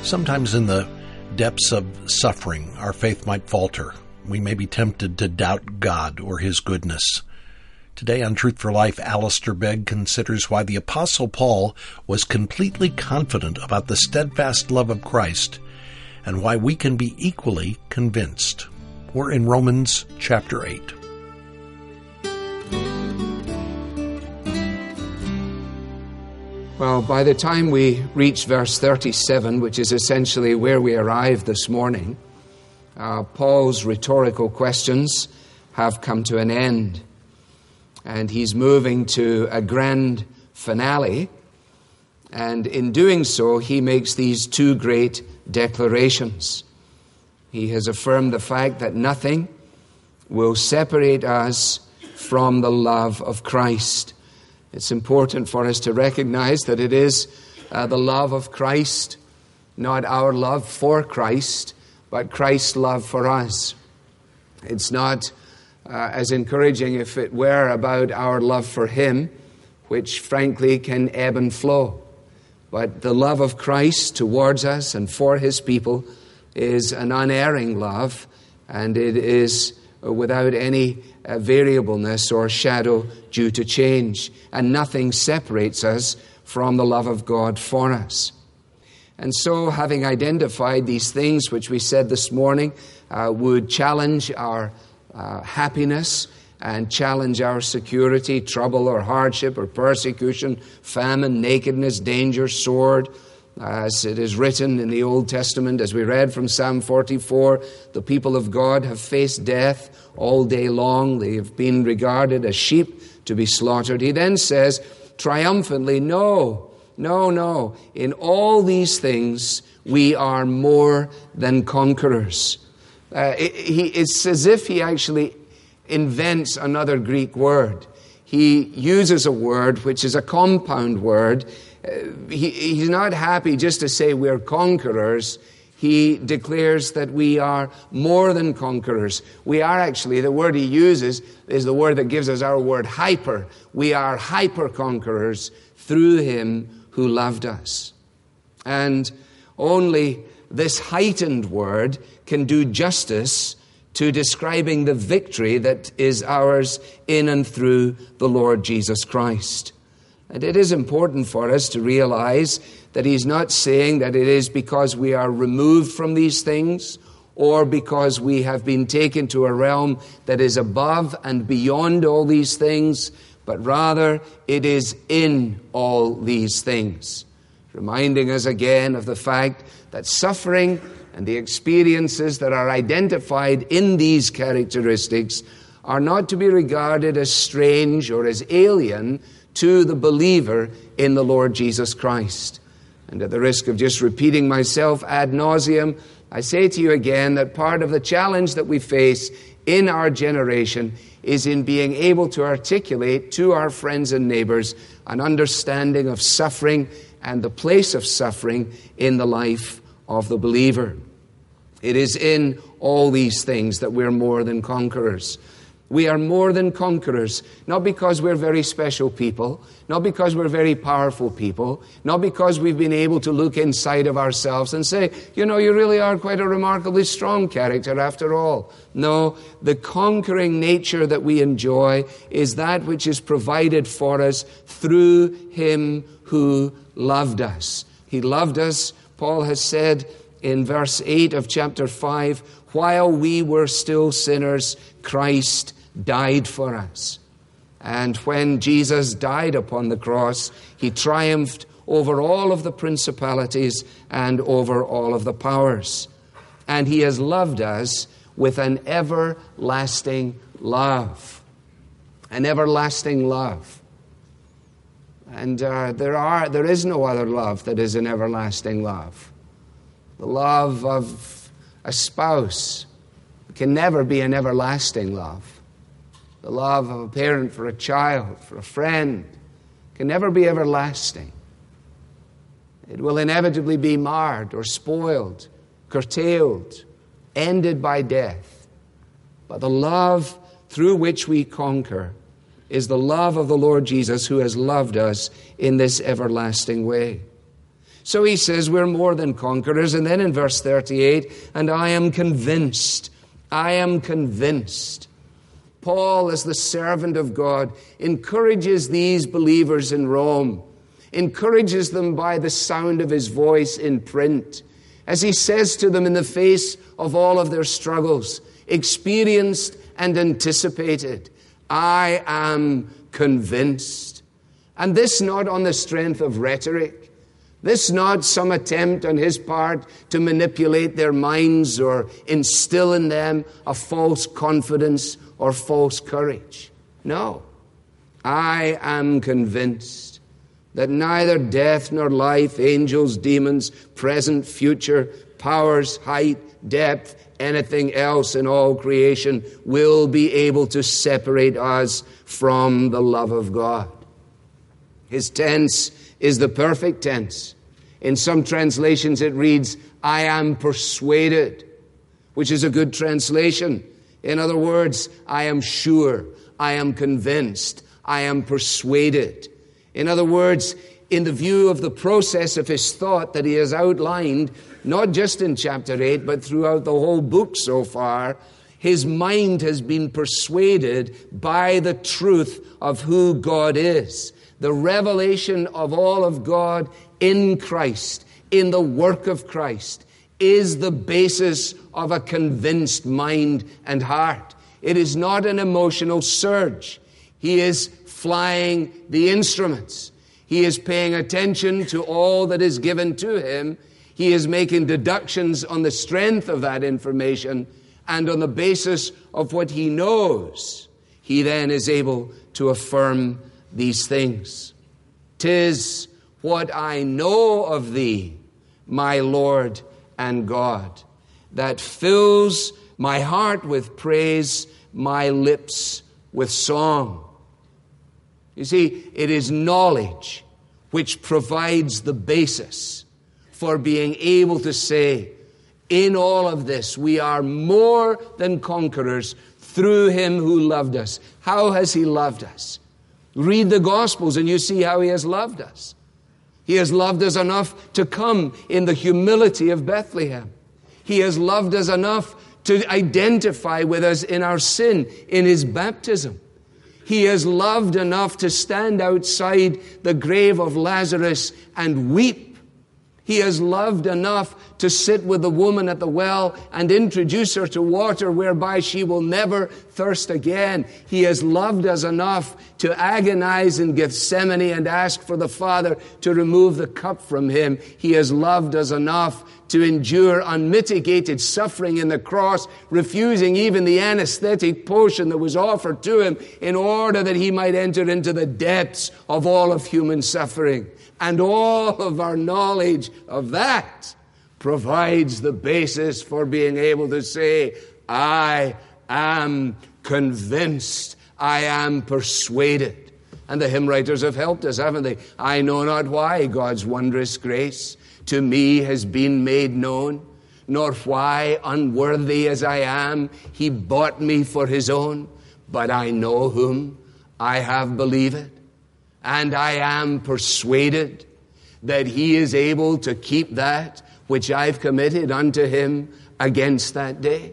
Sometimes in the depths of suffering, our faith might falter. We may be tempted to doubt God or His goodness. Today on Truth for Life, Alistair Begg considers why the Apostle Paul was completely confident about the steadfast love of Christ and why we can be equally convinced. We're in Romans chapter 8. Well, by the time we reach verse 37, which is essentially where we arrived this morning, Paul's rhetorical questions have come to an end. And he's moving to a grand finale. And in doing so, he makes these two great declarations. He has affirmed the fact that nothing will separate us from the love of Christ. It's important for us to recognize that it is the love of Christ, not our love for Christ, but Christ's love for us. It's not as encouraging if it were about our love for Him, which frankly can ebb and flow. But the love of Christ towards us and for His people is an unerring love, and it is without any variableness or shadow due to change. And nothing separates us from the love of God for us. And so, having identified these things which we said this morning would challenge our happiness and challenge our security, trouble or hardship or persecution, famine, nakedness, danger, sword, as it is written in the Old Testament, as we read from Psalm 44, the people of God have faced death all day long. They have been regarded as sheep to be slaughtered. He then says triumphantly, no. In all these things, we are more than conquerors. It's as if he actually invents another Greek word. He uses a word which is a compound word. He's not happy just to say we're conquerors. He declares that we are more than conquerors. We are actually, the word he uses is the word that gives us our word hyper. We are hyper conquerors through Him who loved us. And only this heightened word can do justice to describing the victory that is ours in and through the Lord Jesus Christ. And it is important for us to realize that he's not saying that it is because we are removed from these things or because we have been taken to a realm that is above and beyond all these things, but rather it is in all these things. Reminding us again of the fact that suffering and the experiences that are identified in these characteristics are not to be regarded as strange or as alien to the believer in the Lord Jesus Christ. And at the risk of just repeating myself ad nauseum, I say to you again that part of the challenge that we face in our generation is in being able to articulate to our friends and neighbors an understanding of suffering and the place of suffering in the life of the believer. It is in all these things that we're more than conquerors. We are more than conquerors, not because we're very special people, not because we're very powerful people, not because we've been able to look inside of ourselves and say, you really are quite a remarkably strong character after all. No, the conquering nature that we enjoy is that which is provided for us through Him who loved us. He loved us, Paul has said in verse 8 of chapter 5, while we were still sinners, Christ died for us. And when Jesus died upon the cross, He triumphed over all of the principalities and over all of the powers. And He has loved us with an everlasting love. An everlasting love. And there is no other love that is an everlasting love. The love of a spouse can never be an everlasting love. The love of a parent for a child, for a friend, can never be everlasting. It will inevitably be marred or spoiled, curtailed, ended by death. But the love through which we conquer is the love of the Lord Jesus, who has loved us in this everlasting way. So he says we're more than conquerors. And then in verse 38, and I am convinced. I am convinced. Paul, as the servant of God, encourages these believers in Rome, encourages them by the sound of his voice in print, as he says to them in the face of all of their struggles, experienced and anticipated, I am convinced. And this not on the strength of rhetoric, this not some attempt on his part to manipulate their minds or instill in them a false confidence or false courage. No, I am convinced that neither death nor life, angels, demons, present, future, powers, height, depth, anything else in all creation will be able to separate us from the love of God. His tense is the perfect tense. In some translations it reads, I am persuaded, which is a good translation. In other words, I am sure, I am convinced, I am persuaded. In other words, in the view of the process of his thought that he has outlined, not just in chapter 8, but throughout the whole book so far, his mind has been persuaded by the truth of who God is. The revelation of all of God in Christ, in the work of Christ, is the basis of a convinced mind and heart. It is not an emotional surge. He is flying the instruments. He is paying attention to all that is given to him. He is making deductions on the strength of that information, and on the basis of what he knows, he then is able to affirm these things. 'Tis what I know of thee, my Lord and God, that fills my heart with praise, my lips with song. You see, it is knowledge which provides the basis for being able to say, in all of this, we are more than conquerors through him who loved us. How has he loved us? Read the Gospels and you see how he has loved us. He has loved us enough to come in the humility of Bethlehem. He has loved us enough to identify with us in our sin in his baptism. He has loved enough to stand outside the grave of Lazarus and weep. He has loved enough to sit with the woman at the well and introduce her to water whereby she will never thirst again. He has loved us enough to agonize in Gethsemane and ask for the Father to remove the cup from him. He has loved us enough to endure unmitigated suffering in the cross, refusing even the anesthetic potion that was offered to him in order that he might enter into the depths of all of human suffering. And all of our knowledge of that provides the basis for being able to say, I am convinced, I am persuaded. And the hymn writers have helped us, haven't they? I know not why God's wondrous grace to me has been made known, nor why, unworthy as I am, he bought me for his own. But I know whom I have believed, and I am persuaded that he is able to keep that which I've committed unto him against that day.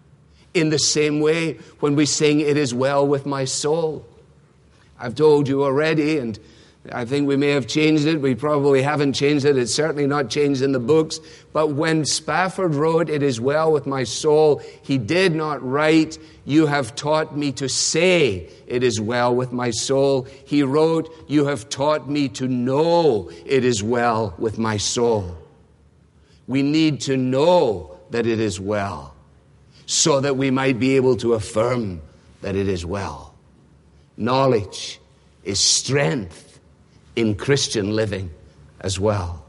In the same way, when we sing, it is well with my soul. I've told you already, and I think we may have changed it. We probably haven't changed it. It's certainly not changed in the books. But when Spafford wrote, it is well with my soul, he did not write, you have taught me to say, it is well with my soul. He wrote, you have taught me to know it is well with my soul. We need to know that it is well, so that we might be able to affirm that it is well. Knowledge is strength in Christian living as well.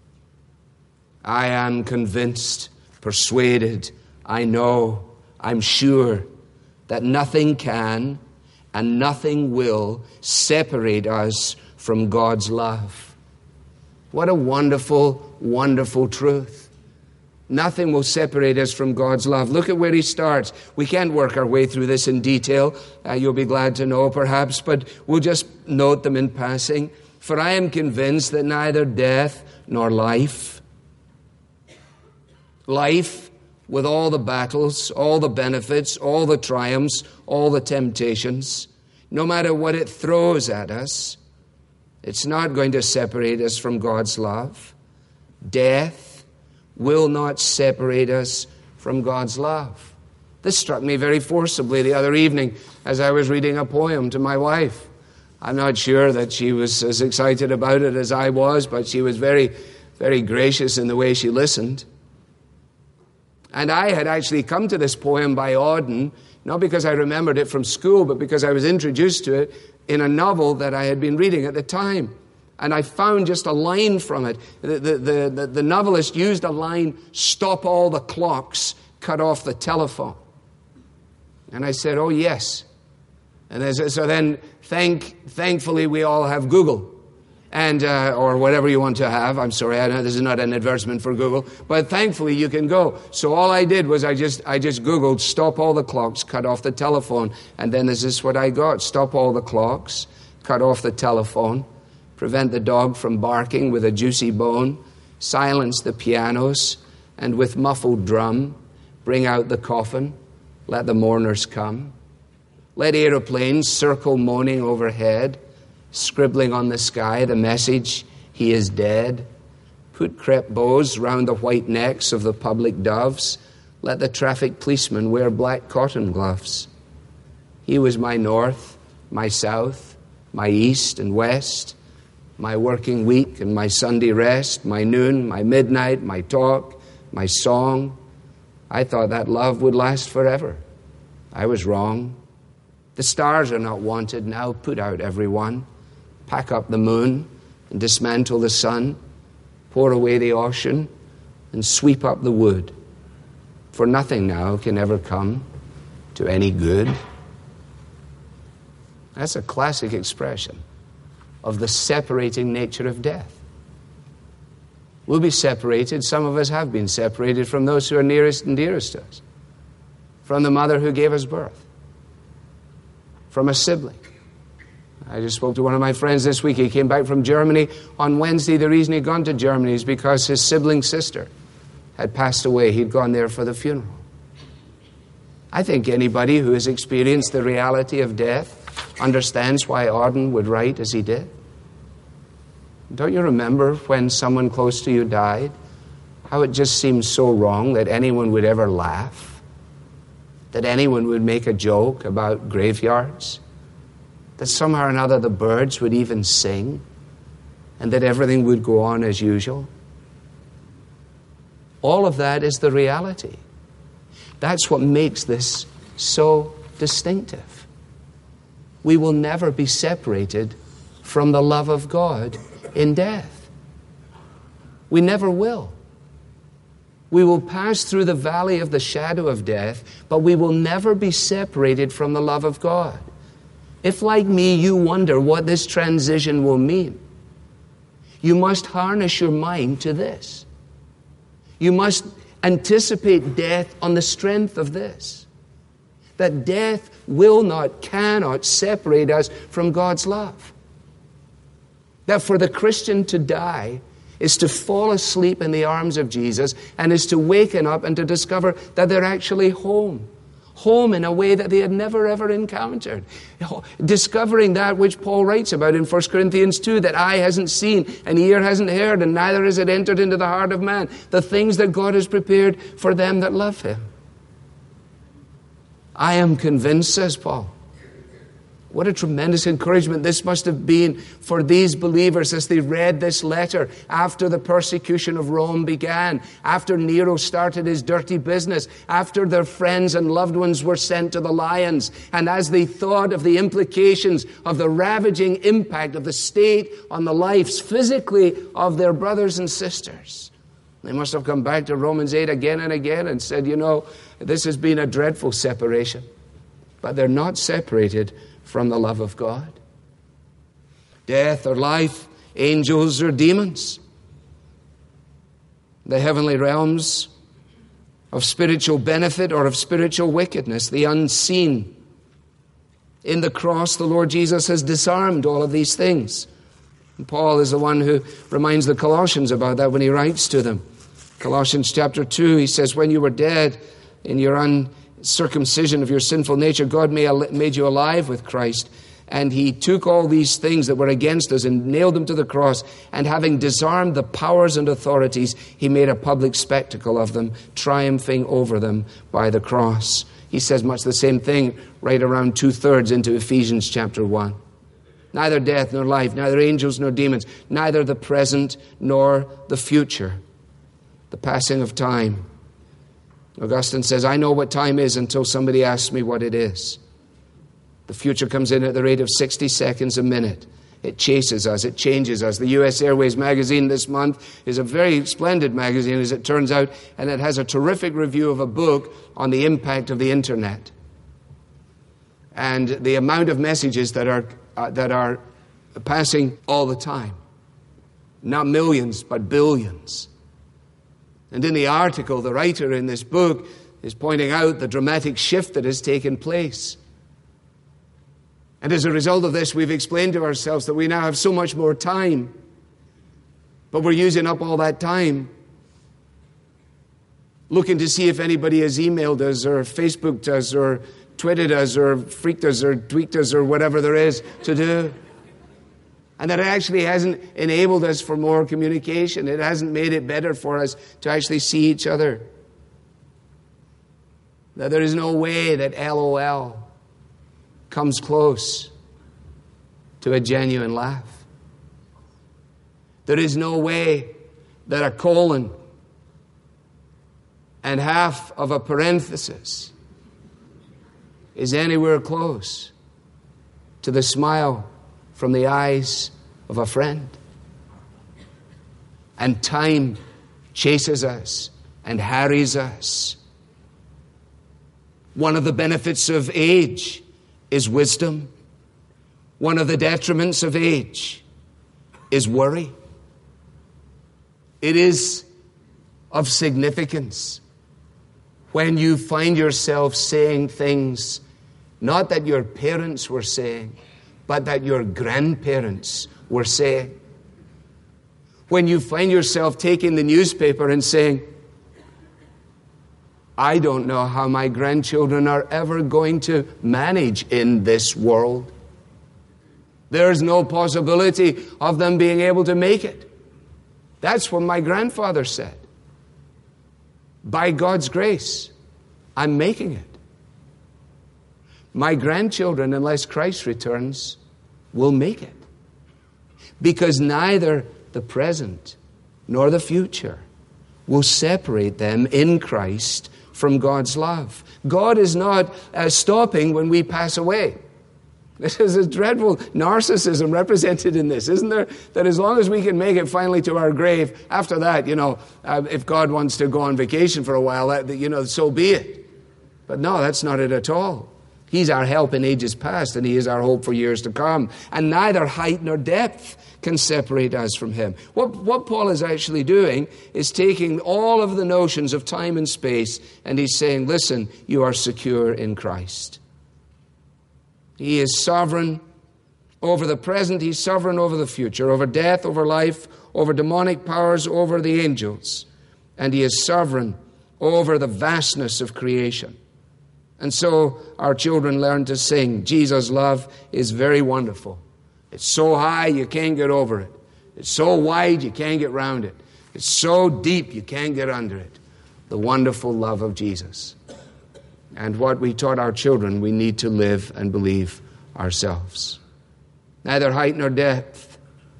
I am convinced, persuaded, I know, I'm sure that nothing can and nothing will separate us from God's love. What a wonderful, wonderful truth. Nothing will separate us from God's love. Look at where he starts. We can't work our way through this in detail. You'll be glad to know, perhaps, but we'll just note them in passing. For I am convinced that neither death nor life, with all the battles, all the benefits, all the triumphs, all the temptations, no matter what it throws at us, it's not going to separate us from God's love. Death will not separate us from God's love. This struck me very forcibly the other evening as I was reading a poem to my wife. I'm not sure that she was as excited about it as I was, but she was very, very gracious in the way she listened. And I had actually come to this poem by Auden, not because I remembered it from school, but because I was introduced to it in a novel that I had been reading at the time. And I found just a line from it. The novelist used a line, "Stop all the clocks, cut off the telephone." And I said, "Oh, yes." And so then, thankfully, we all have Google, and or whatever you want to have. I'm sorry, I know this is not an advertisement for Google, but thankfully you can go. So all I did was I just Googled, "Stop all the clocks, cut off the telephone," and then this is what I got: stop all the clocks, cut off the telephone, prevent the dog from barking with a juicy bone, silence the pianos, and with muffled drum, bring out the coffin, let the mourners come. Let aeroplanes circle moaning overhead, scribbling on the sky the message, "He is dead." Put crepe bows round the white necks of the public doves. Let the traffic policemen wear black cotton gloves. He was my north, my south, my east and west, my working week and my Sunday rest, my noon, my midnight, my talk, my song. I thought that love would last forever. I was wrong. The stars are not wanted now. Put out every one. Pack up the moon and dismantle the sun. Pour away the ocean and sweep up the wood. For nothing now can ever come to any good. That's a classic expression of the separating nature of death. We'll be separated. Some of us have been separated from those who are nearest and dearest to us. From the mother who gave us birth. From a sibling. I just spoke to one of my friends this week. He came back from Germany on Wednesday. The reason he'd gone to Germany is because his sibling sister had passed away. He'd gone there for the funeral. I think anybody who has experienced the reality of death understands why Auden would write as he did. Don't you remember when someone close to you died? How it just seemed so wrong that anyone would ever laugh? That anyone would make a joke about graveyards? That somehow or another the birds would even sing? And that everything would go on as usual? All of that is the reality. That's what makes this so distinctive. We will never be separated from the love of God in death. We never will. We will pass through the valley of the shadow of death, but we will never be separated from the love of God. If, like me, you wonder what this transition will mean, you must harness your mind to this. You must anticipate death on the strength of this. That death will not, cannot separate us from God's love. That for the Christian to die is to fall asleep in the arms of Jesus and is to waken up and to discover that they're actually home. Home in a way that they had never ever encountered. Discovering that which Paul writes about in 1 Corinthians 2, that eye hasn't seen and ear hasn't heard and neither has it entered into the heart of man. The things that God has prepared for them that love Him. I am convinced, says Paul. What a tremendous encouragement this must have been for these believers as they read this letter after the persecution of Rome began, after Nero started his dirty business, after their friends and loved ones were sent to the lions, and as they thought of the implications of the ravaging impact of the state on the lives physically of their brothers and sisters. They must have come back to Romans 8 again and again and said, this has been a dreadful separation. But they're not separated from the love of God. Death or life, angels or demons. The heavenly realms of spiritual benefit or of spiritual wickedness, the unseen. In the cross, the Lord Jesus has disarmed all of these things. And Paul is the one who reminds the Colossians about that when he writes to them. Colossians chapter 2, he says, when you were dead in your uncircumcision of your sinful nature, God made you alive with Christ. And he took all these things that were against us and nailed them to the cross. And having disarmed the powers and authorities, he made a public spectacle of them, triumphing over them by the cross. He says much the same thing right around 2/3 into Ephesians chapter 1. Neither death nor life, neither angels nor demons, neither the present nor the future. The passing of time. Augustine says, I know what time is until somebody asks me what it is. The future comes in at the rate of 60 seconds a minute. It chases us. It changes us. The U.S. Airways magazine this month is a very splendid magazine, as it turns out, and it has a terrific review of a book on the impact of the internet and the amount of messages that are passing all the time. Not millions, but billions. And in the article, the writer in this book is pointing out the dramatic shift that has taken place. And as a result of this, we've explained to ourselves that we now have so much more time. But we're using up all that time looking to see if anybody has emailed us or Facebooked us or tweeted us or freaked us or tweaked us or whatever there is to do. And that it actually hasn't enabled us for more communication. It hasn't made it better for us to actually see each other. That there is no way that LOL comes close to a genuine laugh. There is no way that a colon and half of a parenthesis is anywhere close to the smile from the eyes of a friend. And time chases us and harries us. One of the benefits of age is wisdom. One of the detriments of age is worry. It is of significance when you find yourself saying things not that your parents were saying, but that your grandparents were saying. When you find yourself taking the newspaper and saying, I don't know how my grandchildren are ever going to manage in this world. There's no possibility of them being able to make it. That's what my grandfather said. By God's grace, I'm making it. My grandchildren, unless Christ returns, will make it. Because neither the present nor the future will separate them in Christ from God's love. God is not stopping when we pass away. There's a dreadful narcissism represented in this, isn't there? That as long as we can make it finally to our grave, after that, if God wants to go on vacation for a while, so be it. But no, that's not it at all. He's our help in ages past, and He is our hope for years to come. And neither height nor depth can separate us from Him. What Paul is actually doing is taking all of the notions of time and space, and he's saying, listen, you are secure in Christ. He is sovereign over the present. He's sovereign over the future, over death, over life, over demonic powers, over the angels. And He is sovereign over the vastness of creation. And so our children learn to sing, Jesus' love is very wonderful. It's so high you can't get over it. It's so wide you can't get round it. It's so deep you can't get under it. The wonderful love of Jesus. And what we taught our children, we need to live and believe ourselves. Neither height nor depth,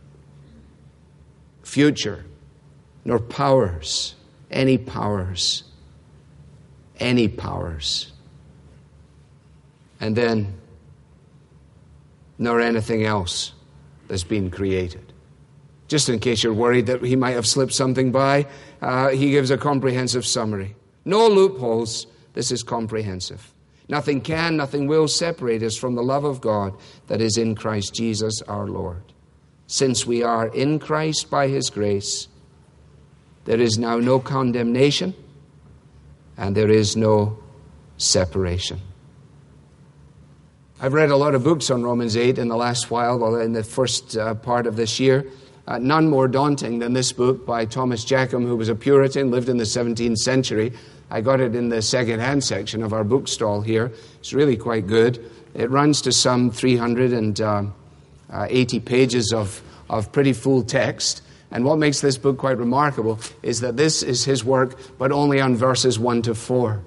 future, nor powers, any powers, and then nor anything else that's been created. Just in case you're worried that he might have slipped something by, he gives a comprehensive summary. No loopholes. This is comprehensive. Nothing can, nothing will separate us from the love of God that is in Christ Jesus our Lord. Since we are in Christ by His grace, there is now no condemnation and there is no separation. I've read a lot of books on Romans 8 in the last while, in the first part of this year. None more daunting than this book by Thomas Jackham, who was a Puritan, lived in the 17th century. I got it in the second-hand section of our bookstall here. It's really quite good. It runs to some 380 pages of pretty full text. And what makes this book quite remarkable is that this is his work, but only on verses 1 to 4.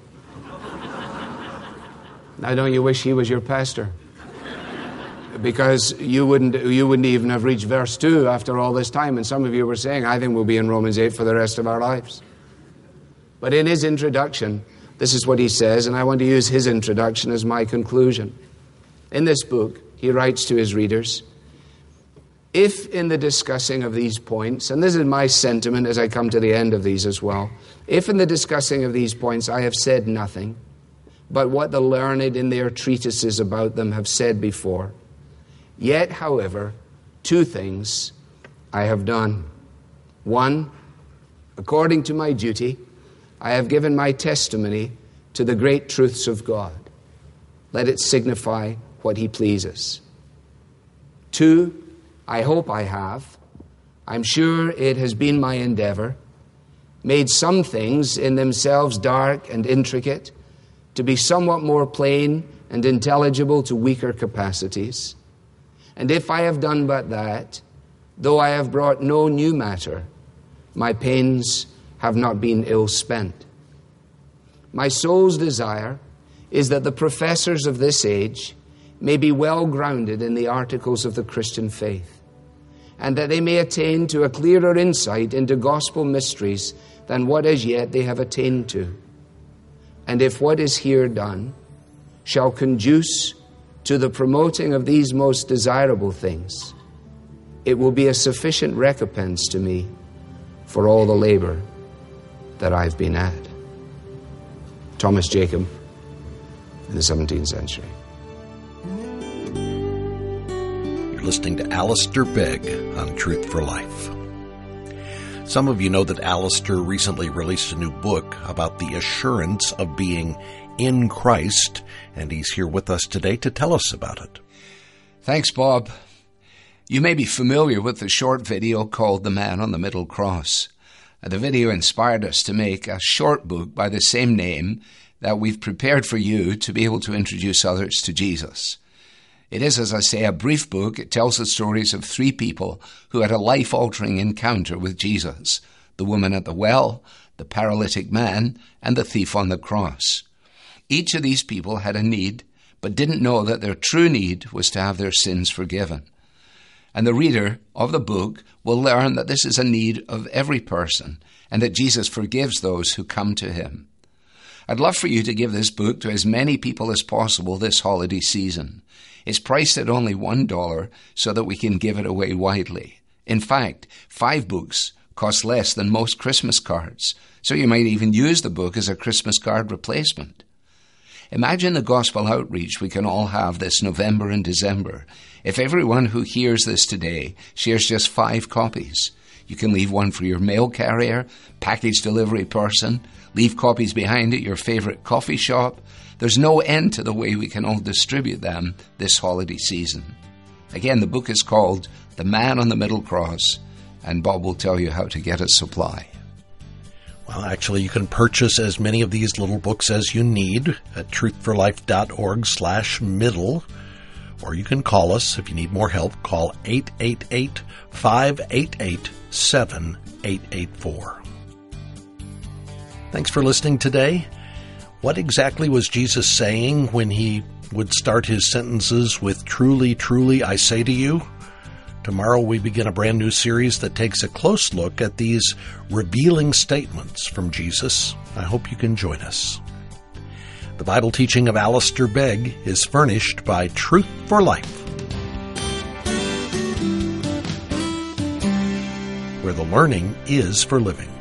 Now, don't you wish he was your pastor? Because you wouldn't even have reached verse 2 after all this time. And some of you were saying, I think we'll be in Romans 8 for the rest of our lives. But in his introduction, this is what he says, and I want to use his introduction as my conclusion. In this book, he writes to his readers, if in the discussing of these points, and this is my sentiment as I come to the end of these as well, if in the discussing of these points I have said nothing but what the learned in their treatises about them have said before, yet, however, 2 things I have done. 1, according to my duty, I have given my testimony to the great truths of God. Let it signify what he pleases. 2, I hope I have, I'm sure it has been my endeavor, made some things in themselves dark and intricate to be somewhat more plain and intelligible to weaker capacities. And if I have done but that, though I have brought no new matter, my pains have not been ill spent. My soul's desire is that the professors of this age may be well grounded in the articles of the Christian faith, and that they may attain to a clearer insight into gospel mysteries than what as yet they have attained to. And if what is here done shall conduce to the promoting of these most desirable things, it will be a sufficient recompense to me for all the labor that I've been at. Thomas Jackham in the 17th century. You're listening to Alistair Begg on Truth for Life. Some of you know that Alistair recently released a new book about the assurance of being in Christ, and he's here with us today to tell us about it. Thanks, Bob. You may be familiar with the short video called The Man on the Middle Cross. The video inspired us to make a short book by the same name that we've prepared for you to be able to introduce others to Jesus. It is, as I say, a brief book. It tells the stories of 3 people who had a life-altering encounter with Jesus: the woman at the well, the paralytic man, and the thief on the cross. Each of these people had a need, but didn't know that their true need was to have their sins forgiven. And the reader of the book will learn that this is a need of every person, and that Jesus forgives those who come to him. I'd love for you to give this book to as many people as possible this holiday season. It's priced at only $1 so that we can give it away widely. In fact, 5 books cost less than most Christmas cards, so you might even use the book as a Christmas card replacement. Imagine the gospel outreach we can all have this November and December if everyone who hears this today shares just 5 copies. You can leave one for your mail carrier, package delivery person, leave copies behind at your favorite coffee shop. There's no end to the way we can all distribute them this holiday season. Again, the book is called The Man on the Middle Cross, and Bob will tell you how to get a supply. Well, actually, you can purchase as many of these little books as you need at truthforlife.org/middle, or you can call us if you need more help. Call 888-588-7884. Thanks for listening today. What exactly was Jesus saying when he would start his sentences with "Truly, truly, I say to you"? Tomorrow we begin a brand new series that takes a close look at these revealing statements from Jesus. I hope you can join us. The Bible teaching of Alistair Begg is furnished by Truth for Life, where the learning is for living.